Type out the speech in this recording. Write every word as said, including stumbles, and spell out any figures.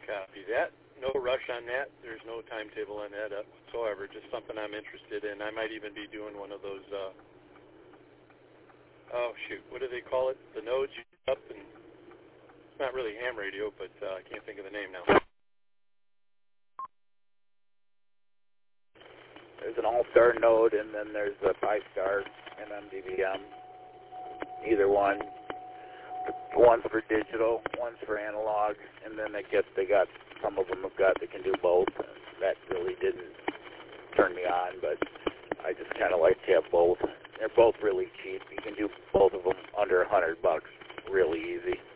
Copy that. No rush on that. There's no timetable on that whatsoever. Just something I'm interested in. I might even be doing one of those, uh, oh, shoot, what do they call it? The nodes you up and it's not really ham radio, but uh, I can't think of the name now. There's an all-star node, and then there's a five-star M M D V M. Either one. One's for digital, one's for analog, and then they get they got some of them have got they can do both. That really didn't turn me on, but I just kind of like to have both. They're both really cheap. You can do both of them under a hundred bucks, really easy.